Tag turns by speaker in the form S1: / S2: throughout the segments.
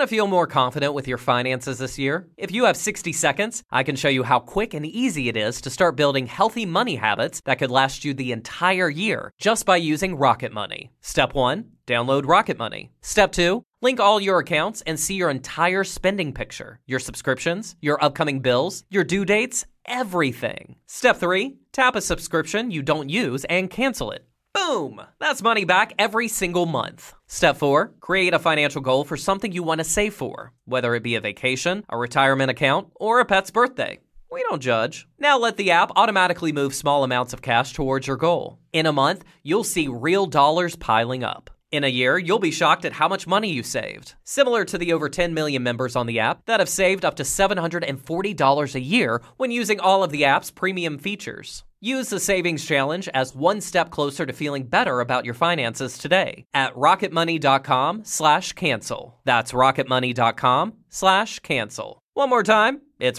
S1: Want to feel more confident with your finances this year? If you have 60 seconds, I can show you how quick and easy it is to start building healthy money habits that could last you the entire year just by using Rocket Money. Step 1, download Rocket Money. Step 2, link all your accounts and see your entire spending picture, your subscriptions, your upcoming bills, your due dates, everything. Step 3, tap a subscription you don't use and cancel it. Boom! That's money back every single month. Step 4, create a financial goal for something you want to save for, whether it be a vacation, a retirement account, or a pet's birthday. We don't judge. Now let the app automatically move small amounts of cash towards your goal. In a month, you'll see real dollars piling up. In a year, you'll be shocked at how much money you saved. Similar to the over 10 million members on the app that have saved up to $740 a year when using all of the app's premium features. Use the Savings Challenge as one step closer to feeling better about your finances today at rocketmoney.com/cancel. That's rocketmoney.com/cancel. One more time, it's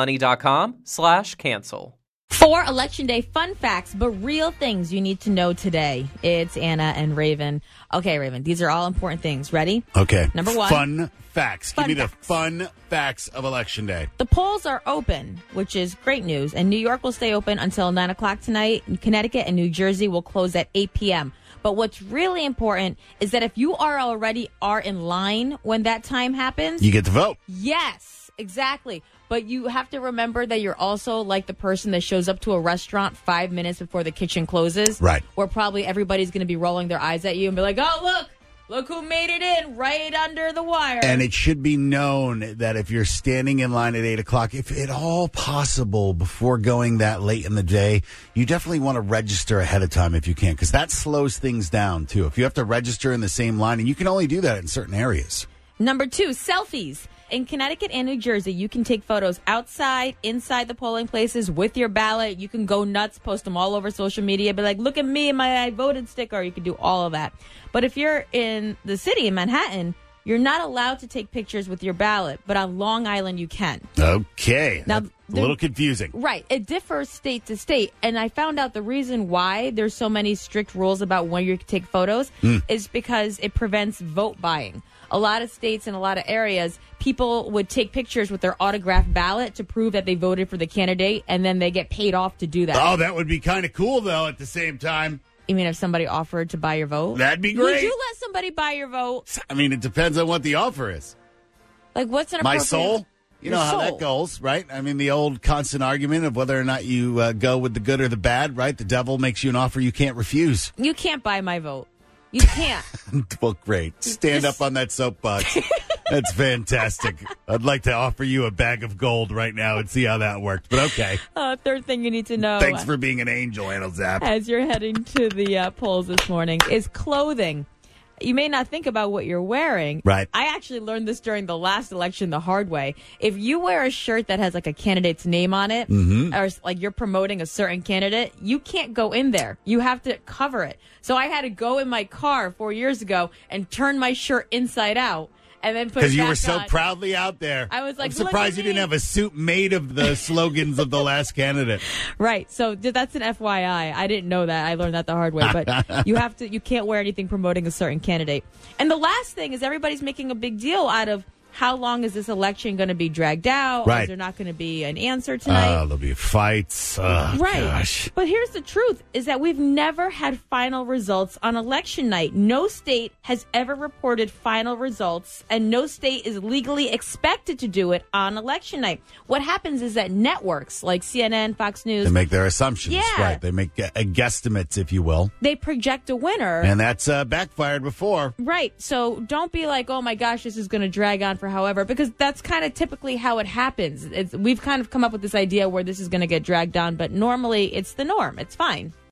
S1: rocketmoney.com/cancel.
S2: 4 Election Day fun facts, but real things you need to know today. It's Anna and Raven. Okay, Raven, these are all important things. Ready?
S3: Okay.
S2: Number 1.
S3: Fun facts.
S2: Fun
S3: Give me
S2: facts.
S3: the fun facts of Election Day.
S2: The polls are open, which is great news. And New York will stay open until 9 o'clock tonight. Connecticut and New Jersey will close at 8 p.m. But what's really important is that if you already are in line when that time happens.
S3: You get to vote.
S2: Yes, exactly. But you have to remember that you're also like the person that shows up to a restaurant 5 minutes before the kitchen closes.
S3: Right.
S2: Where probably everybody's going to be rolling their eyes at you and be like, oh, look who made it in right under the wire.
S3: And it should be known that if you're standing in line at 8 o'clock, if at all possible, before going that late in the day, you definitely want to register ahead of time if you can, because that slows things down, too. If you have to register in the same line, and you can only do that in certain areas.
S2: Number 2, selfies. In Connecticut and New Jersey, you can take photos outside, inside the polling places with your ballot. You can go nuts, post them all over social media, be like, look at me and my I voted sticker. You can do all of that. But if you're in the city, in Manhattan, you're not allowed to take pictures with your ballot. But on Long Island, you can.
S3: Okay.
S2: Now,
S3: That's a little confusing.
S2: Right. It differs state to state. And I found out the reason why there's so many strict rules about when you can take photos is because it prevents vote buying. A lot of states and a lot of areas, people would take pictures with their autographed ballot to prove that they voted for the candidate, and then they get paid off to do that.
S3: Oh, that would be kind of cool, though, at the same time.
S2: You mean if somebody offered to buy your vote?
S3: That'd be great.
S2: Would you let somebody buy your vote?
S3: I mean, it depends on what the offer is.
S2: Like, what's an
S3: My
S2: appropriate...
S3: soul? You know
S2: Your
S3: how
S2: soul.
S3: that goes, right? I mean, the old constant argument of whether or not you go with the good or the bad, right? The devil makes you an offer you can't refuse.
S2: You can't buy my vote. You can't.
S3: Well, great. Stand up on that soapbox. That's fantastic. I'd like to offer you a bag of gold right now and see how that worked, but okay.
S2: Third thing you need to know.
S3: Thanks for being an angel, Anna Zapp.
S2: As you're heading to the polls this morning is clothing. You may not think about what you're wearing.
S3: Right.
S2: I actually learned this during the last election the hard way. If you wear a shirt that has like a candidate's name on it, or like you're promoting a certain candidate, you can't go in there. You have to cover it. So I had to go in my car 4 years ago and turn my shirt inside out. And then put it back on.
S3: Because you were so proudly out there.
S2: I was like,
S3: I'm surprised you didn't have a suit made of the slogans of the last candidate.
S2: Right. So that's an FYI. I didn't know that. I learned that the hard way. But you can't wear anything promoting a certain candidate. And the last thing is everybody's making a big deal out of how long is this election going to be dragged out?
S3: Right.
S2: Is there not going to be an answer tonight?
S3: There'll be fights. Oh,
S2: right.
S3: Gosh.
S2: But here's the truth, is that we've never had final results on election night. No state has ever reported final results, and no state is legally expected to do it on election night. What happens is that networks like CNN, Fox News...
S3: They make their assumptions.
S2: Yeah.
S3: Right. They make guesstimates, if you will.
S2: They project a winner.
S3: And that's backfired before.
S2: Right. So don't be like, oh, my gosh, this is going to drag on for however, because that's kind of typically how it happens. We've kind of come up with this idea where this is going to get dragged on, but normally it's the norm. It's fine.